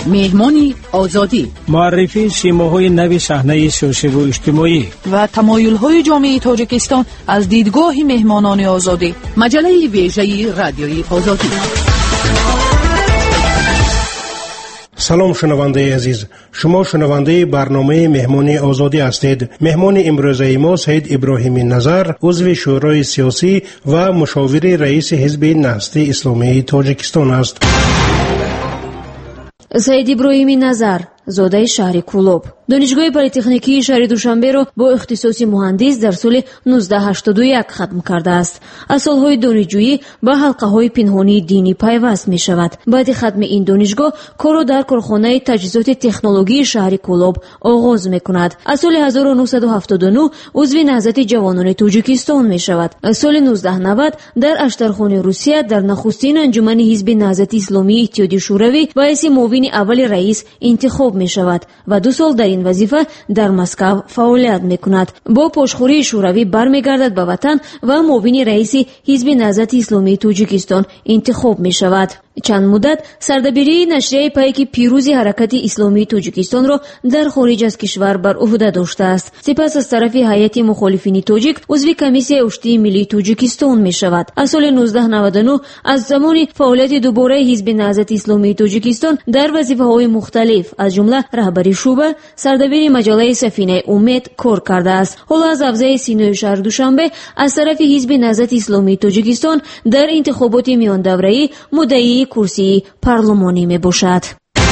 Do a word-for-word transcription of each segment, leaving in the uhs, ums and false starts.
مهمانی آزادی، معرفی سیماهای نوی صحنه سیاسی و اجتماعی و تمایل‌های جامعه تاجیکستان از دیدگاه مهمانان آزادی. مجله ویژه رادیوی آزادی. سلام شنونده عزیز، شما شنونده برنامه مهمانی آزادی هستید. مهمان امروزه ما سید ابراهیمی نظر، عضو شورای سیاسی و مشاور رئیس حزب نهضت اسلامی تاجیکستان است. سید ابراهیمی نظر زاده شهر کولوب، دانشگاه پلی‌تکنیکی شهر دوشنبه را با اختصاص مهندس در سال نوزده هشتاد و یک ختم کرده است. از سالهای دانشجویی با حلقه‌های پنهانی دینی پیوست می شود. بعد ختم این دانشگاه کار را در کارخانه تجهیزات تکنولوژی شهر کولوب آغاز می کند. از سال هزار و نهصد و هفتاد و نه عضو نهضت جوانان تاجیکستان می شود. از سال نوزده نود در اشترخانه روسیه در نخستین انجمن حزب نهضت اسلامی اتحادیه شوروی باعث معاون اول رئیس انتخاب می شود و دو سال در این وظیفه در مسکو فعالیت می کند. با پشتخوری شوروی برمیگردد به وطن و معاون رئیس حزب نهضت اسلامی تاجیکستان انتخاب می شود. چند مدت سردبیری نشریه پیک پیروز حرکت اسلامی تاجیکستان را در خارج از کشور بر عهده داشته است. سپس از طرف هیئت مخالفین تاجیک عضو کمیسیون اشتی ملی تاجیکستان می شود. از سال نوزده نود و نه از زمان فعالیت دوباره حزب نهضت اسلامی تاجیکستان در وظیفه‌های مختلف از جمله رهبری شعبه، سردبیر مجله سفینه امید کار کرده است. حالا از افزای سینای شهر دوشنبه از طرف حزب نهضت اسلامی تاجیکستان در انتخابات میان دوره‌ای مدعی کرسی پارلمانی می باشد.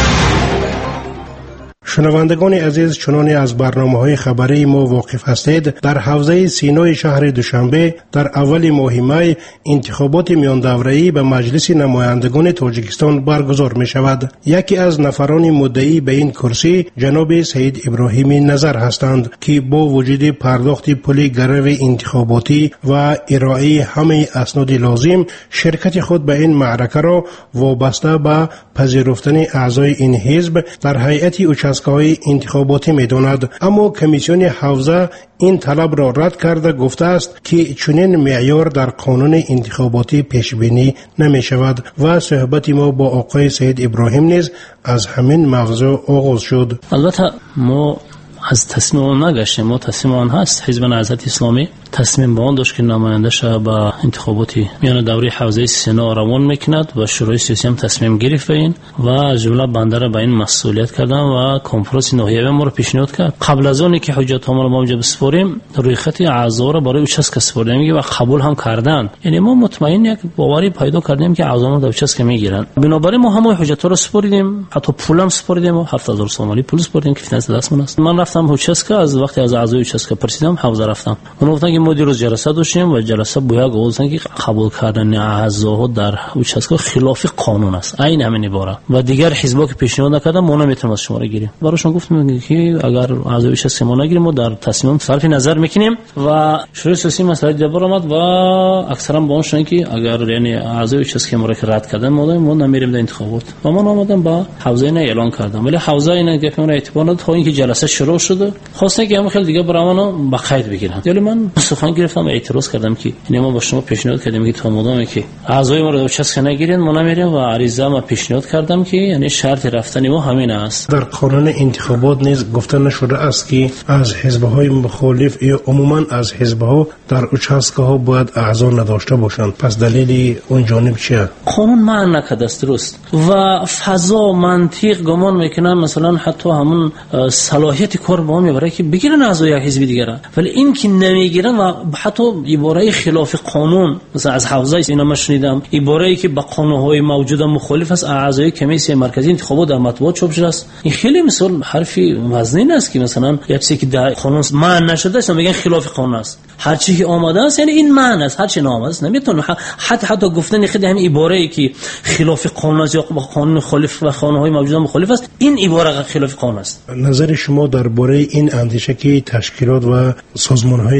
شنوندگان عزیز، چنانه از برنامه‌های خبری ما واقف هستید، در حوزه سینای شهر دوشنبه در اول ماه می انتخابات میان دوره‌ای به مجلس نمایندگان تاجیکستان برگزار می شود. یکی از نفران مدعی به این کرسی جناب سید ابراهیمی نظر هستند که با وجود پرداخت پول گرو انتخاباتی و ارائه همه اسناد لازم شرکت خود به این معرکه را وابسته به پذیرفتن اعضای این حزب در هیئت های انتخاباتی می داند. اما کمیسیون حوزه این طلب را رد کرده گفته است که چنین معیار در قانون انتخاباتی پیش بینی نمی شود و صحبت ما با آقای سید ابراهیم نیز از همین موضوع آغاز شد. البته ما از تصمیم آن نگشتیم، ما تصمیم آن هست حزب نهضت اسلامی تصمیم به آن داشت که نماینده شود به انتخاباتی میان دوره حوزه سنا روان میکند و شورای سیاسی هم تصمیم گرفت به این و از جمله بنده را به این مسئولیت کردن و کنفرانس ناحیوی ما را پیشنهاد کرد. قبل از آنی که حجت ها ما اونجا بسپاریم روی خط اعضا را برای اوچسک سپردیم و قبول هم کردند. یعنی ما مطمئن یک باوری پیدا کردیم که اعضا ما در اوچسک میگیرند. بنابراین ما هم حجت ها را سپردیم، حتی پول هم سپردیم و هفت هزار سومالی پول سپردیم که فینانس دستمون است. من رفتم اوچسک، از وقتی از اعضای اوچسک پرسیدم حوزه رفتم، اون گفتن که ما دیروز جلسه داشتیم و جلسه بویا گفتن که قبول کردن اعضاها در اوچسک خلاف قانون است. این همین عباره و دیگر حزبا که پیشنهاد نکردن ما نمیتونیم از شما را گیریم. براشون گفتم که اگر اعضای اوچسک ما نگیریم ما در تصمیم صرف نظر میکنیم و شورای سیاسی مسئله جبر آمد و اکثرا با اونشون که اگر یعنی اعضای اوچسک ما را که رد کردن ما ما نمیریم در انتخابات و من اومدم با حوزه نه اعلان کردم، ولی حوزه اینا گفتم را اعتبار نداد تا اینکه جلسه شروع شده خواستن که همه خیلی دیگه برامونو با قید بگیرن. ولی من سخن گرفتم و اعتراض کردم که یعنی ما با شما پیشنهاد کردیم که تا مدامی که اعضای ما رو اوچسک نگیرین ما نمیریم و عریضه ما پیشنهاد کردم که یعنی شرط رفتن ما همین است. در قانون انتخابات نیز گفته نشده است که از حزب‌های مخالف یا عموما از حزب‌ها در اوچسک‌ها باید اعضا نداشته باشند. پس دلیل اون جانب چیه؟ قانون معنی نکرده است درست و فضا منطق گمان میکنم مثلا حتی همون صلاحیت کار با هم برای که بگیرن اعضای یک حزب دیگه، ولی این که نمیگیرن و حتی عباره خلاف قانون مثلا از حوزه اینا ما شنیدم عباره‌ای که با قانون‌های موجود مخالف است اعضای کمیسیون مرکزی انتخابات در مطبوعات چاپ شده است. این خیلی مثال حرفی وزنی است که مثلا یه چیزی که در قانون معنی نشده است میگن خلاف قانون است. هر چی که آمده است یعنی این معنی است، هر چی نامه است نمیتونه حتی حتی گفتن خود همین عباره‌ای که خلاف قانون است یا با قانون مخالف و قانون‌های موجود مخالف است این عباره خلاف قانون است. نظر شما درباره این اندیشه که تشکیلات و سازمان‌های سیاسی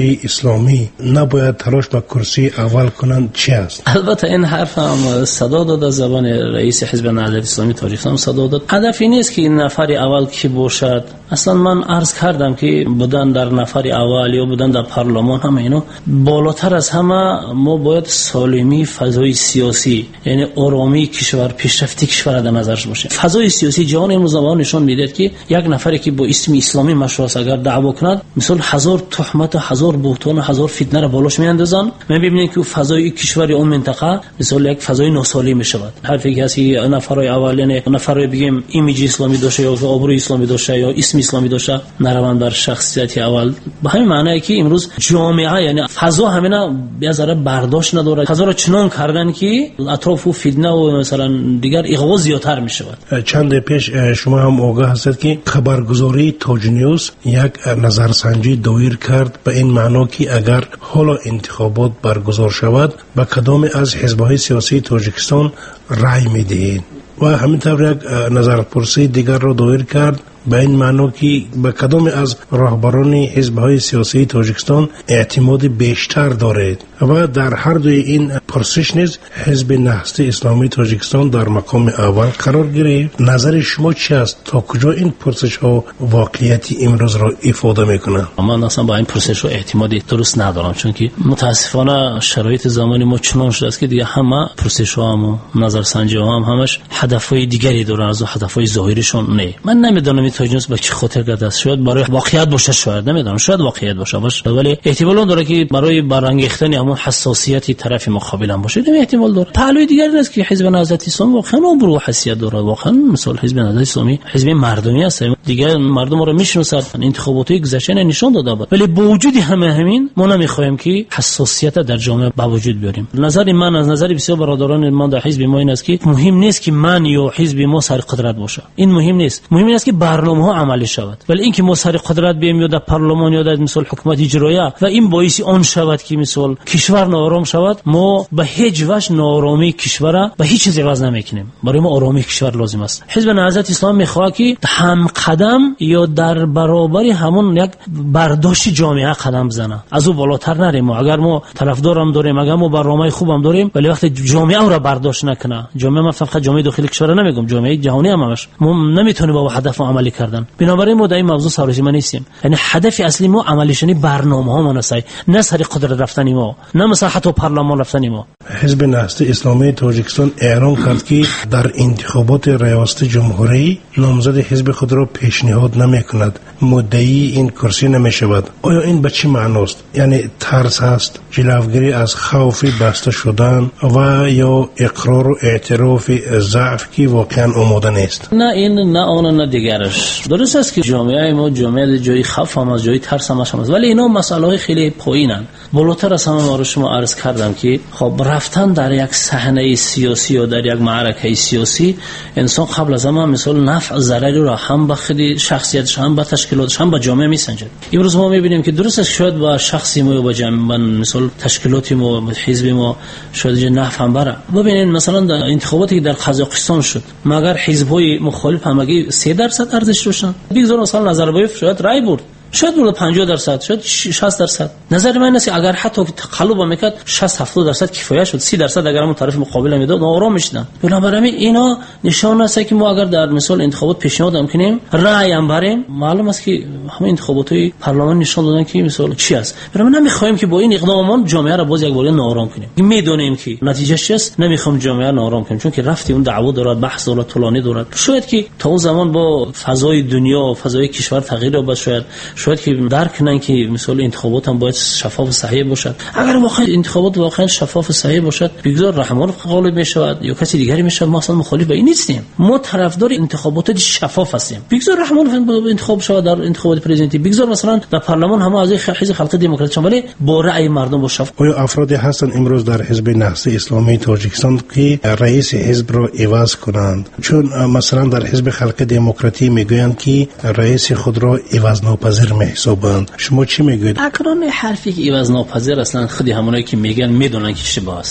نسل اسلامی نباید تلاش به کرسی اول کنند چی است؟ البته این حرف هم صدا داد از زبان رئیس حزب نهضت اسلامی تاجیکستان صدا داد. هدف این نیست که این نفر اول کی باشد. اصلا من عرض کردم که بودن در نفر اول یا بودن در پارلمان همه اینو بالاتر از همه ما باید سالمی فضای سیاسی، یعنی آرامی کشور، پیشرفتی کشور در نظرش باشه. فضای سیاسی جهان امروز نشون میده که یک نفری که با اسم اسلامی مشروع است اگر دعوا کند مثلا هزار تهمت و هزار بهتان و هزار فتنه را بالاش میاندازن. من ببینید که فضای کشور اون منطقه مثلا یک فضای ناسالم میشود. حرفی که اسی نفرای اول یعنی نفرای بگیم ایمیج اسلامی داشته یا آبروی اسلامی داشته یا اسم اسلامی داشته نروند بر شخصیت اول. به همین معنی که امروز جامعه یعنی فضا همینا به ذره برداشت نداره. فضا را چنان کردن که اطراف فتنه و مثلا دیگر اغوا زیادتر میشود. چند پیش شما هم آگاه هستید که خبرگزاری تاج نیوز یک نظرسنجی دایر کرد به این معنا که اگر حالا انتخابات برگزار شود به کدام از حزب‌های سیاسی تاجیکستان رای می‌دهید و همینطور یک نظرپرسی دیگر را دایر کرد به این معنی که به کدام از راهبران حزب‌های سیاسی تاجیکستان اعتماد بیشتر دارید و در هر دوی این پرسش نیز حزب نهضت اسلامی تاجیکستان در مقام اول قرار گرفت. نظر شما چی است؟ تا کجا این پرسش ها واقعیتی امروز را افاده میکنه؟ من اصلا با این پرسش ها اعتمادی درست ندارم، چون که متاسفانه شرایط زمانی ما چنان شده است که دیگه همه پرسش ها هم نظرسنجی ها هم همش هدفهای دیگری دارن از هدفهای ظاهریشون. نه من نمیدونم تاجیکستان به چه خاطر کرده است. شاید برای واقعیت باشه، شاید نمیدونم، شاید واقعیت باشه باشه ولی احتمال داره که برای برانگیختن همون حساسیتی طرف مقابل هم باشه. این احتمال داره. پهلوی دیگری نیست که حزب نهضت اسلامی واقعا ابرو حیثیت داره. واقعا مثلا حزب نهضت اسلامی حزب مردمی است. دیگه مردم رو میشناسن. انتخاباتی گذشته نشون داده بود. ولی با وجود همه همین ما نمیخوایم که حساسیت در جامعه با وجود بیاریم. نظر من از نظر بسیار برادران من در حزب ما این است که مهم نیست که من یا حزب ما سر قدرت باشه. این مهم نیست. مهم است که برنامه‌ها عملی شود. ولی اینکه ما سر قدرت بیایم یا در پارلمان یا در مثلا حکومت اجرایی و این باعث آن شود که مثلا کشور ناآرام شود، ما به هیچ وجه ناآرامی کشور به هیچ چیز عوض نمیکنیم. برای ما آرامی کشور لازم است. حزب نهضت اسلام میخواد که هم قدم یا در برابر همون یک برداشت جامعه قدم بزنه، از او بالاتر نریم. اگر ما طرفدارم داریم، اگر ما برنامه خوبم داریم، ولی وقتی جامعه او را برداشت نکنه، جامعه ما فقط جامعه داخلی کشور نمیگم، جامعه جهانی هم همش ما نمیتونیم با هدف عملی کردن. بنابراین ما در این موضوع سراسیمه نیستیم. یعنی هدف اصلی ما عملی شدن برنامه‌ها ما نسای، نه سر قدرت رفتن ما، نه مثلا حتی پارلمان رفتن ما. حزب نهضت اسلامی تاجیکستان اعلام کرد که در انتخابات ریاست جمهوری نامزد حزب خود را پیشنهاد نمی‌کند، مدعی این کرسی نمی‌شود. آیا این به چه معنی است؟ یعنی ترس است، جلوگیری از خوف بسته شدن و یا اقرار و اعتراف ضعف که واقعا آماده نیست؟ نه این نه آن نه دیگرش. درست است که جامعه ما جامعه جای خوف هم از جای ترس هم است، ولی اینا مسائل خیلی پایینن. بالاتر از همه ما رو شما عرض کردم که خب رفتن در یک صحنه سیاسی یا در یک معرکه سیاسی، انسان قبل از همه مثلا نفع ضرری را هم به خود شخصیتش هم به تشکیلاتش هم به جامعه میسنجد. امروز ما میبینیم که درست است شاید با شخصی ما با جامعه مثلا تشکیلاتی ما حزب ما شاید نفع هم بره. ببینید مثلا در انتخاباتی در قزاقستان شد، مگر حزب‌های مخالف همگی سه درصد ارزش داشتن. بگذار مثلا نظربایف شاید رای برد، شاید بود پنجاه درصد، شاید شصت درصد. نظر من است اگر حتی تقلب میکرد شصت هفتاد درصد کفایه شد، سی درصد اگر اون طرف مقابل میداد آرام میشدن. بنابراین اینا نشان است که ما اگر در مثال انتخابات پیشنهاد میکنیم رأی هم بریم، معلوم است که همه انتخاباتای پارلمان نشان دادن که مثال چی است. بنابراین نمیخوایم که با این اقداممون جامعه را باز یک بار ناآرام کنیم. میدونیم که نتیجه چی است، نمیخوام جامعه ناآرام کنیم، چون که رفتی اون دعوا داره، بحث داره، طولانی داره. شاید که تا اون زمان با فضای دنیا و فضای کشور تغییر یابد، شاید شاید که درک کنن که مثلا انتخابات هم باید شفاف و صحیح باشد. اگر واقعا انتخابات واقعا شفاف و صحیح باشد، بگذار رحمان غالب میشود یا کسی دیگری میشود، ما اصلا مخالف به این نیستیم. ما طرفدار انتخابات شفاف هستیم. بگذار رحمان انتخاب شود در انتخابات پرزیدنتی، بگذار مثلا در پارلمان هم از حزب خلق دموکراتی ولی با رأی مردم با شفاف. آیا افرادی هستن امروز در حزب نهضت اسلامی تاجیکستان که رئیس حزب را عوض کنند؟ چون مثلا در حزب خلق دموکراتی میگویند که رئیس خود را عوض ناپذیر محسوب. شما چی میگوید؟ اکران حرفی که عوض ناپذیر اصلا خودی همونایی که میگن میدونن که اشتباه است.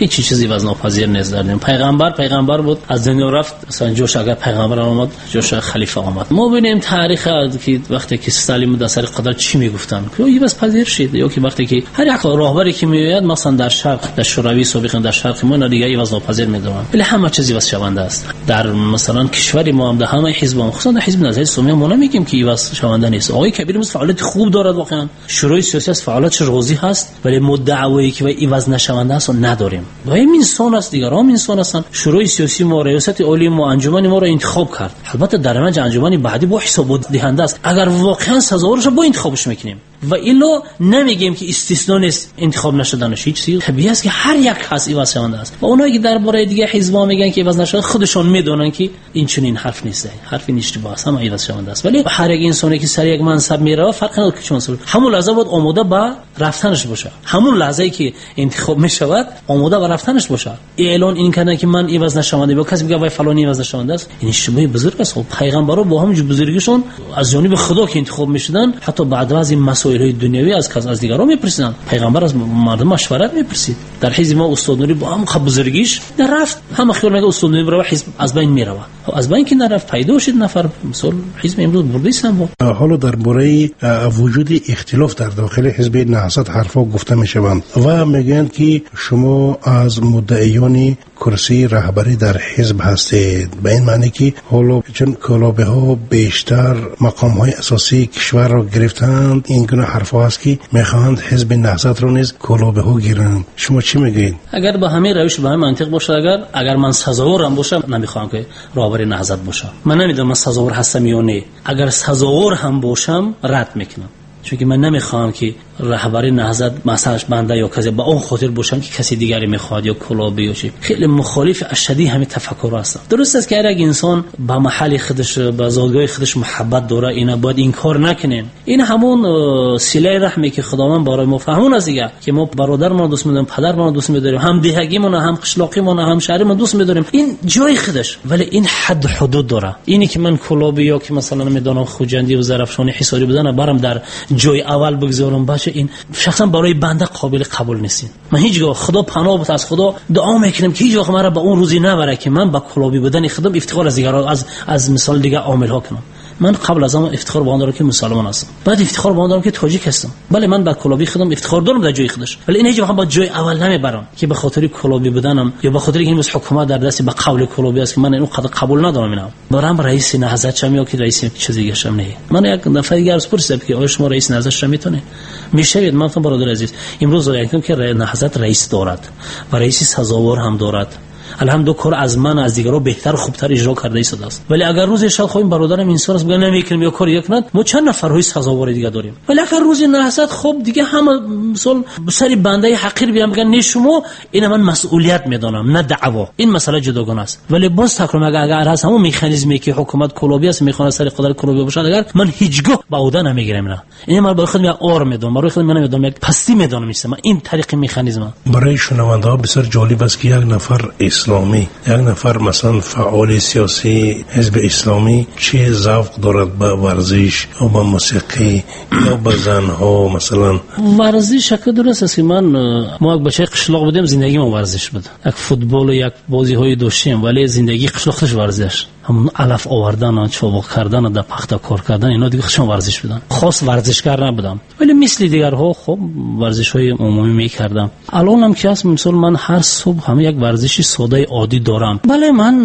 هیچ چیزی وزن ناپذیر نیست در دین. پیغمبر پیغمبر بود، از دنیا رفت، مثلا جوش اگر پیغمبر آمد جوش خلیفه آمد. ما ببینیم تاریخ که وقتی که استالین در سر قدرت چی میگفتن که این بس پذیر شد، یا که وقتی که هر یک راهبری که میاد مثلا در شرق در شوروی سابقا در شرق ما دیگه این وزن ناپذیر میدونن، ولی همه چیزی واسه شونده است. در مثلا کشوری ما هم در همه حزب ما خصوصا در حزب نظری اسلامی ما نمیگیم که این واسه شونده نیست. آقای کبیر مثل فعالیت خوب دارد، واقعا شورای سیاسی از فعالیتش راضی هست، ولی مدعوایی که این وزن نشونده است نداریم. و این انسان است، دیگران انسان هستند. شورای سیاسی ما، ریاست عالی ما، انجمن ما را انتخاب کرد. البته در نماینده انجمن بعدی با حساب دهنده است. اگر واقعا سزاوارش با انتخابش میکنیم و الا نمیگیم که استثنا نیست انتخاب نشدنش، هیچ چیز طبیعی است که هر یک هست این واسه است. و اونایی که درباره دیگه حزبا میگن که وزن نشده خودشون میدونن که این چنین حرف نیست، حرف اشتباه است، هم این واسه است. ولی هر یک انسانی که سر یک منصب میره فرق نداره که چون منصب، همون لحظه بود آماده به رفتنش باشه، همون لحظه که انتخاب میشود آماده به رفتنش باشه. اعلان این کردن که من این وزن نشونده، با کسی میگه وای فلانی وزن نشونده است، این اشتباه بزرگ است. پیغمبرا با هم بزرگیشون از جانب خدا که انتخاب میشدن، حتی بعد از این مسائل دنیوی از کس از دیگران میپرسیدن. پیغمبر از مردم مشورت میپرسید. در حزب ما استاد نوری با هم خب بزرگیش در رفت، همه خیال میگه استاد نوری برای حزب از بین میره، از بین که نرفت پیدا شد نفر مثلا حزب امروز بردیستان. حالا درباره وجود اختلاف در داخل حزب نهضت حرفا گفته میشوند و میگن که شما از مدعیان کرسی رهبری در حزب هستید، به این معنی که حالا چون کلابه ها بیشتر مقام های اساسی کشور را گرفتند، این گونه حرفا هست که میخواهند حزب نهضت رو نیز کلابه ها گیرند. شما چی میگید؟ اگر به همین روش به همین منطق باشه، اگر اگر من سزاوارم باشم نمیخوام که رهبر نهضت باشم. من نمیدونم من سزاوار هستم یا نه. اگر سزاوار هم باشم رد میکنم، چون که من نمیخوام که رهبری نهضت مثلاش بنده یا کسی با اون خاطر باشم که کسی دیگری میخواد یا کلابه یا چی. خیلی مخالف اشدی همین تفکر هستم. درست است که هر یک انسان با محل خودش با زادگاه خودش محبت داره، اینا باید این کار نکنین. این همون صله رحمی که خداوند برای ما فهمون است دیگه، که ما برادرمون دوست می‌داریم، پدرمون دوست می‌داریم، هم دهگیمون هم قشلاقیمون هم شهریمون دوست می‌داریم. این جای خودش، ولی این حد حدود داره. اینی که من کلابه یا که مثلا نمیدونم خوجندی و ظرفشانی حساری بدن برام در جای اول بگذارم باشه، این شخصا برای بنده قابل قبول نیست. من هیچگاه خدا پناه بده، از خدا دعا میکنم که هیچ وقت مرا به اون روزی نبره که من با کلابی بدن خودم افتخار از دیگران از از مثال دیگه عامل ها کنم. من قبل از اون افتخار به اون دارم که مسلمان هستم، بعد افتخار به اون دارم که تاجیک هستم. بله من با کلابی خودم افتخار دارم در جای خودش، ولی این هیچ وقت با جای اول نمیبرم که به خاطر کلابی بدنم یا به خاطر اینکه این حکومت در دست به قول کلابی است که من اینو قد قبول ندارم. اینا برام رئیس نهضت شم یا که رئیس چیزی دیگه شم نه. من یک نفر دیگه از پرسیدم که آیا شما رئیس نهضت شم میتونه میشوید؟ من گفتم برادر عزیز امروز رایم که نهضت رئیس دارد و رئیس سزاوار هم دارد. الحمدلله کار از من از دیگرها بهتر خوبتر اجرا کرده ایستاده است. ولی اگر روزی شب خواهیم برادرم انسان است بگم نمیکنیم یا کار یک ند، ما چند نفرهای سزاوار دیگه داریم. ولی اگر روزی نهضت خب دیگه همه مثلا سری بنده حقیر بیان بگن نه شما، این من مسئولیت میدونم نه دعوا، این مسئله جداگانه است. ولی باز تکرار اگر اگر هست همون مکانیزمی که حکومت کلابی است میخواد سری قدرت کلابی باشه، اگر من هیچگاه با عهده نمیگیرم. نه این من برای خودم آر میدونم، برای خودم نمیدونم یک پستی میدونم است. من این طریق مکانیزم برای شنونده ها بسیار جالب است که یک نفر اسلامی، یک نفر مثلا فعال سیاسی حزب اسلامی چه ذوق دارد به ورزش و به موسیقی یا به زنها. مثلا ورزش شکل درست است که من ما یک بچه قشلاق بودیم، زندگی ما ورزش بود، یک فوتبال و یک بازی های داشتیم، ولی زندگی قشلاقش ورزش، همون علف آوردن، چوبک کردن، در پخته کار کردن، اینا دیگه خشم ورزش بودن. خاص ورزشکار نبودم، ولی مثل دیگرها خب ورزش‌های عمومی می‌کردم. الانم که هست مثلا من هر صبح هم یک ورزشی ساده عادی دارم. بله من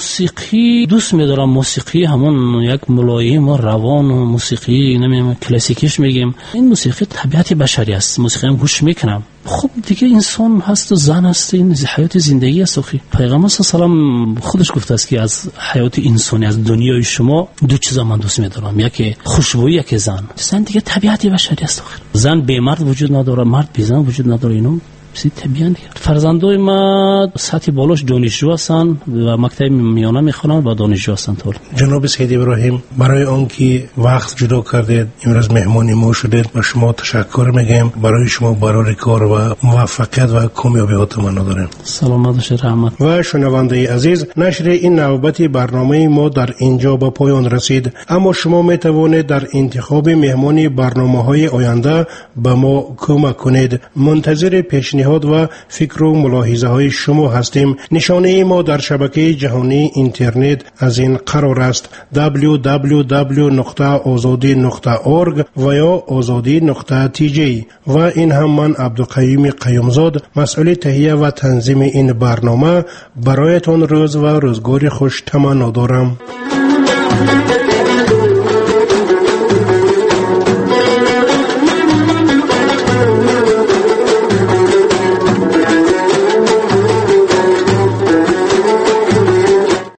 موسیقی دوست می‌دارم، موسیقی همون یک ملایم و روان و موسیقی نمی‌دونم کلاسیکیش میگیم، این موسیقی طبیعت بشری است، موسیقی هم گوش میکنم. خب دیگه انسان هست و زن هست، این حیات زندگی است. اخی پیغمبر صلی الله علیه و آله خودش گفته است که از حیات انسانی، از دنیای شما دو چیزا من دوست می‌دارم، یکی خوشبویی، یکی زن. زن دیگه طبیعت بشری است. اخی زن به مرد وجود نداره، مرد به زن وجود نداره. اینو سی طبیعیه. فرزندای ما سطح بالاش دانشجو هستن و مکتب میانه میخونن و دانشجو هستن. طول جناب سید ابراهیم برای آنکه وقت جدا کردید امروز مهمان ما شدید و شما تشکر میگم. برای شما برای کار و موفقیت و کامیابی ها تمنا دارم. سلامت باشید. رحمت. و شنونده عزیز، نشر این نوبت برنامه ما در اینجا به پایان رسید، اما شما میتوانید در انتخاب مهمانی برنامه‌های آینده به ما کمک کنید. منتظر پیشنهاد پیشنهاد و فکر و ملاحظه های شما هستیم. نشانه ما در شبکه جهانی اینترنت از این قرار است: دبلیو دبلیو دبلیو نقطه آزادی نقطه اورگ و یا آزادی نقطه تی جی. و این هم من عبدالقیوم قیومزاد، مسئول تهیه و تنظیم این برنامه، برایتان روز و روزگار خوش تمنا دارم.